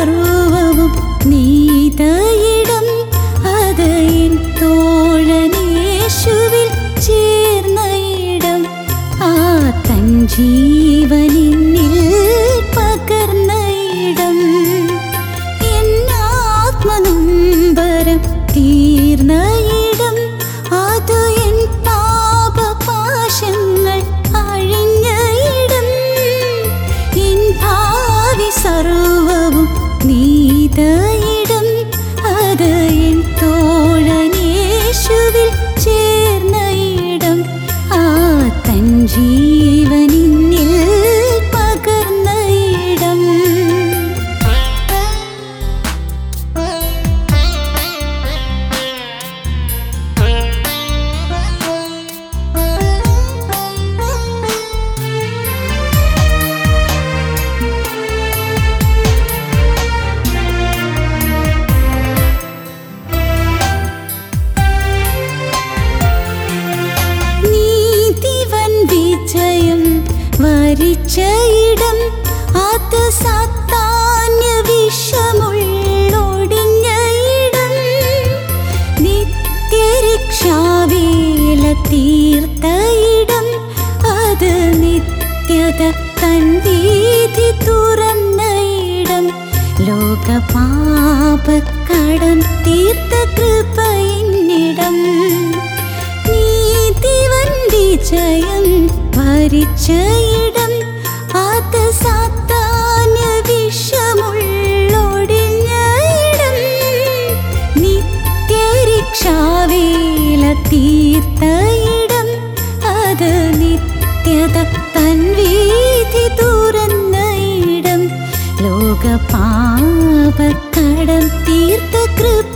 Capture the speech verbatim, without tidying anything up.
സർവവും നീത ഇടം അത് എൻ തോഴനേശുവിൽ ചേർന്ന ഇടം ആ തൻ ജീവനിൽ പകർന്ന ഇടം എന്നാത്മനൊമ്പരം തീർന്ന ഇടം അത് എൻ പാപപാശങ്ങൾ അഴിഞ്ഞ ഇടം എൻ ഭാവി സർവവും നീത ഇടം അത് എൻ തോഴനേശുവിൽ ചേർന്ന ഇടം ആ തൻ ജീവനിൽ പകർന്ന ഇടം വിജയം വരിച്ച ഇടം അത് സാത്താന്യ വിഷമുള്ളൊടിഞ്ഞ ഇടം നിത്യരക്ഷാവേല തീർത്ത ഇടം അത് നിത്യത തൻ വീഥി തുറന്ന ഇടം ലോകപാപക്കടം തീർത്ത കൃപയിന്നിടം നീതിവൻ വിജയം വരിച്ച ഇടം അത് സാത്താന്യ വിഷമുള്ളൊടിഞ്ഞ ഇടം നിത്യരക്ഷാവേല തീർത്ത ഇടം അത് നിത്യത തൻ വീഥി തുറന്ന ഇടം ലോകപാപക്കടം തീർത്ത കൃപ